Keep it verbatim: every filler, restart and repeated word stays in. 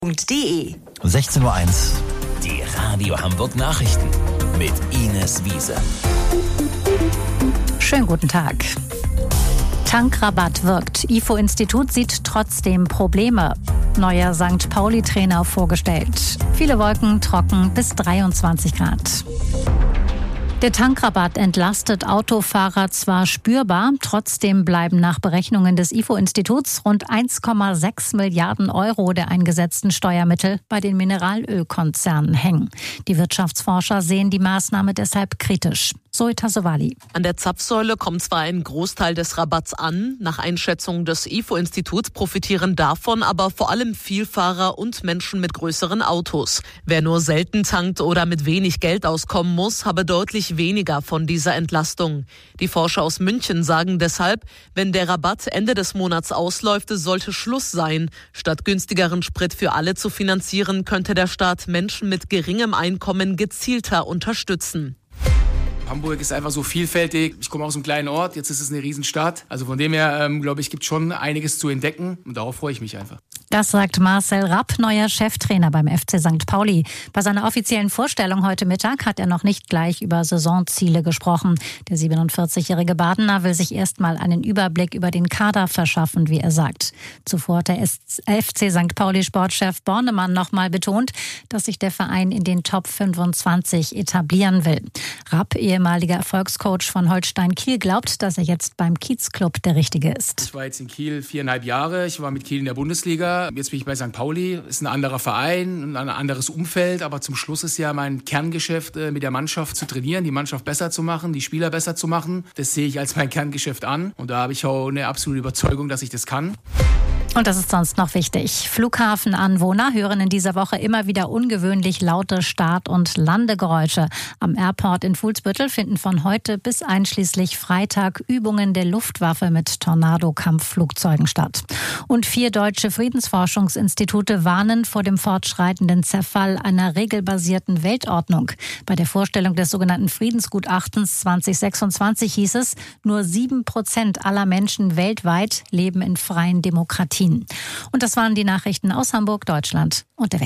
.de sechzehn Uhr eins. Die Radio Hamburg Nachrichten mit Ines Wiese. Schönen guten Tag. Tankrabatt wirkt. I F O-Institut sieht trotzdem Probleme. Neuer Sankt Pauli-Trainer vorgestellt. Viele Wolken, trocken bis dreiundzwanzig Grad. Der Tankrabatt entlastet Autofahrer zwar spürbar, trotzdem bleiben nach Berechnungen des I F O-Instituts rund eins Komma sechs Milliarden Euro der eingesetzten Steuermittel bei den Mineralölkonzernen hängen. Die Wirtschaftsforscher sehen die Maßnahme deshalb kritisch. Zoe Tassovali. An der Zapfsäule kommt zwar ein Großteil des Rabatts an, nach Einschätzung des I F O-Instituts profitieren davon aber vor allem Vielfahrer und Menschen mit größeren Autos. Wer nur selten tankt oder mit wenig Geld auskommen muss, habe deutlich weniger von dieser Entlastung. Die Forscher aus München sagen deshalb, wenn der Rabatt Ende des Monats ausläuft, sollte Schluss sein. Statt günstigeren Sprit für alle zu finanzieren, könnte der Staat Menschen mit geringem Einkommen gezielter unterstützen. Hamburg ist einfach so vielfältig. Ich komme aus einem kleinen Ort, jetzt ist es eine Riesenstadt. Also von dem her, ähm, glaube ich, gibt es schon einiges zu entdecken und darauf freue ich mich einfach. Das sagt Marcel Rapp, neuer Cheftrainer beim F C Sankt Pauli. Bei seiner offiziellen Vorstellung heute Mittag hat er noch nicht gleich über Saisonziele gesprochen. Der siebenundvierzigjährige Badener will sich erst mal einen Überblick über den Kader verschaffen, wie er sagt. Zuvor hat der F C Sankt Pauli Sportchef Bornemann noch mal betont, dass sich der Verein in den Top fünfundzwanzig etablieren will. Rapp, ehemaliger Erfolgscoach von Holstein Kiel, glaubt, dass er jetzt beim Kiezclub der Richtige ist. Ich war jetzt in Kiel viereinhalb Jahre. Ich war mit Kiel in der Bundesliga. Jetzt bin ich bei Sankt Pauli. Ist ein anderer Verein, ein anderes Umfeld. Aber zum Schluss ist ja mein Kerngeschäft, mit der Mannschaft zu trainieren, die Mannschaft besser zu machen, die Spieler besser zu machen. Das sehe ich als mein Kerngeschäft an. Und da habe ich auch eine absolute Überzeugung, dass ich das kann. Und das ist sonst noch wichtig. Flughafenanwohner hören in dieser Woche immer wieder ungewöhnlich laute Start- und Landegeräusche. Am Airport in Fuhlsbüttel finden von heute bis einschließlich Freitag Übungen der Luftwaffe mit Tornado-Kampfflugzeugen statt. Und vier deutsche Friedensforschungsinstitute warnen vor dem fortschreitenden Zerfall einer regelbasierten Weltordnung. Bei der Vorstellung des sogenannten Friedensgutachtens zwanzig sechsundzwanzig hieß es, nur sieben Prozent aller Menschen weltweit leben in freien Demokratien. Und das waren die Nachrichten aus Hamburg, Deutschland und der Welt.